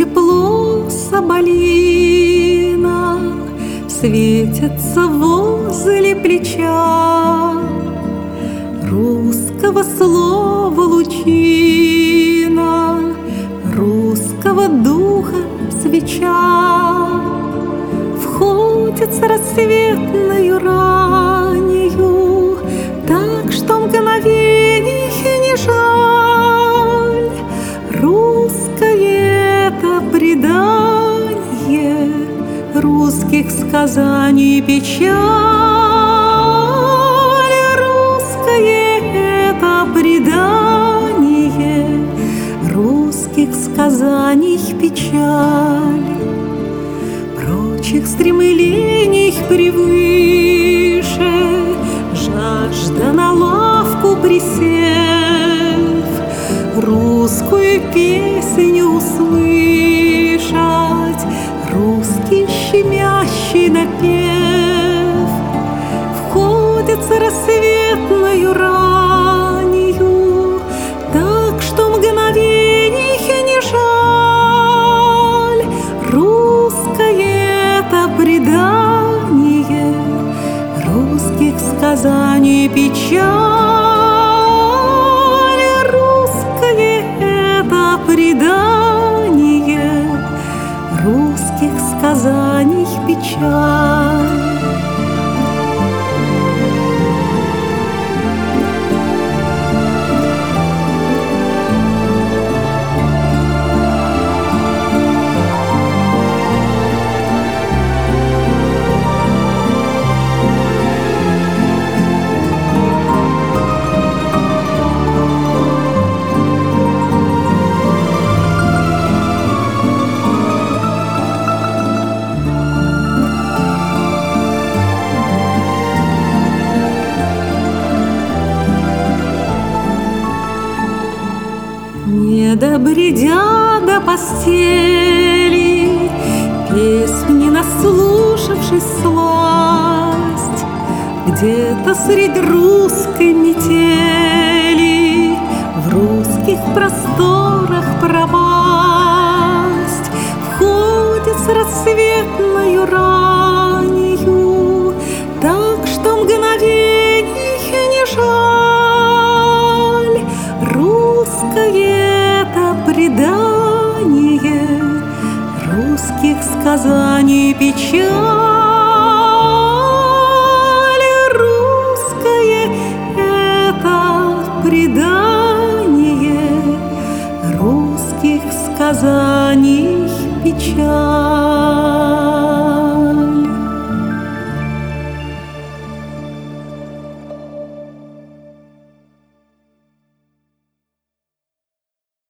тепло соболина светится возле плеча, русского слова лучина, русского духа свеча. Входит с рассветною ранью, так что мгновений не жаль. Русское это предание русских сказаний печаль. Русское это предание русских сказаний печаль. Прочих стремлений превыше жажда на лавку присев, русскую песню услышать, русский щемящий напев. Входит с рассветною ранью, так что мгновений не жаль. Русское это предание русских сказаний печаль. Русское это предание русских сказаний печаль. Не добредя до постели, песни наслушавшись сласть, где-то средь русской метели в русских просторах пропасть. Входит с рассветною ранью, так что мгновений не жаль. Русское это предание русских сказаний печаль. Русское это предание русских сказаний печаль.